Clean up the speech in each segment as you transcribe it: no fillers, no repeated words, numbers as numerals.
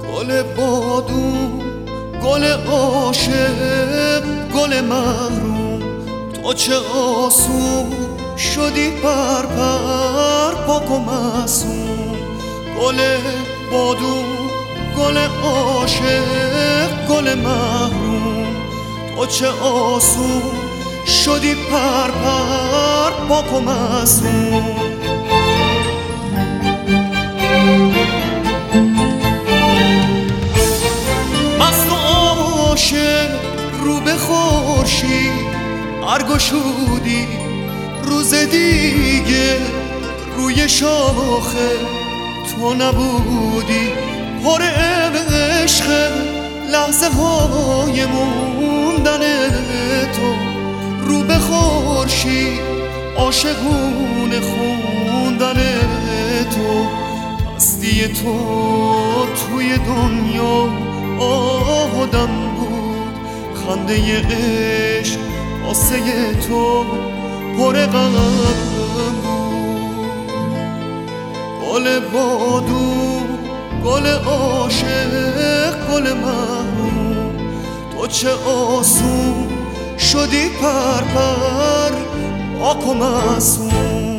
گل بادون، گل عاشق، گل محروم، تو چه آسون شدی پر پر پاک و معصوم. گل بادون، گل عاشق، گل محروم، تو چه آسون شدی پر پر پاک و معصوم. مست و عاشق رو به خورشید برگشودی، روز دیگه روی شاخه تو نبودی. پر عشق لحظه های موندن تو، رو به خورشید عاشقونه خوندن تو. هستی تو توی دنیا آدم بود، خنده عشق آسه تو پر غم بود. گل بادون، گل عاشق، گل محروم، تو چه آسون شدی پر پر پاک و معصوم.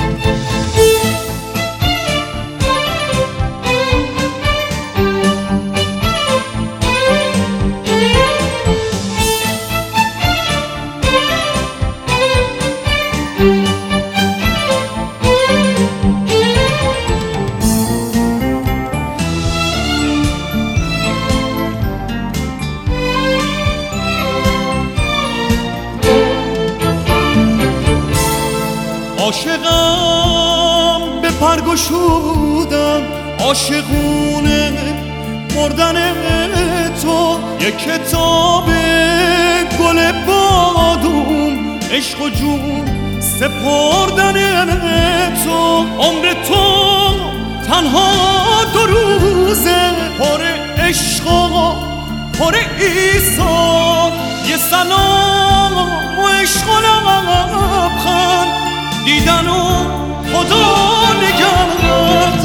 عاشقم به پر گشودم، عاشقونه مردن تو. یک کتاب گل بادون، عشق و جون سپردن تو. عمر تو تنها 2 روزه، پر عشق و پر ایثار. یه سلام و عشق و لبخند دیدن و خدا نگهدار.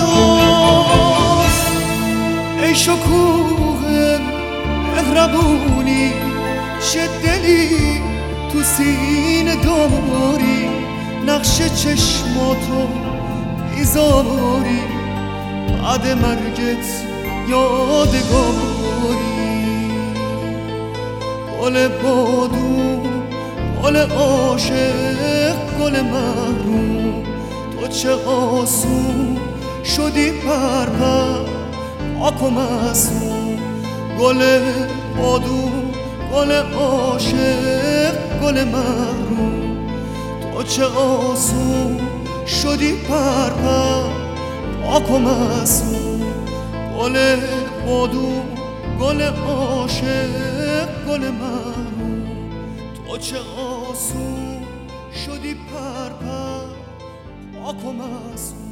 ای شکوه مهربونی، چه دلی تو سینه داری، نقش چشماتو بیزاری، بعد مرگت یادگاری. گل بادون، گل عاشق، گل محروم، تو چه آسون شدی پر پر پاک و معصوم. گل بادون، گل عاشق، گل محروم، تو چه آسون شدی پر پر پاک و معصوم. گل بادون، گل عاشق، گل محروم، تو چه آسون شدی پر پر پاک و معصوم.